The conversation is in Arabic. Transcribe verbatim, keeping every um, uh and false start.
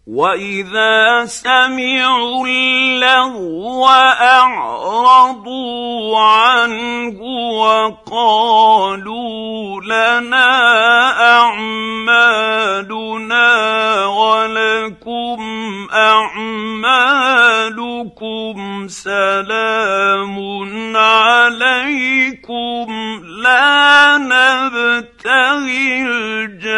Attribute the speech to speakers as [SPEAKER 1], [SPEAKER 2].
[SPEAKER 1] وَإِذَا سَمِعُوا اللَّغْوَ أَعْرَضُوا عَنْهُ وَقَالُوا لَنَا أَعْمَالُنَا وَلَكُمْ أَعْمَالُكُمْ سَلَامٌ عَلَيْكُمْ لَا نَبْتَغِي الْجَاهِلِينَ.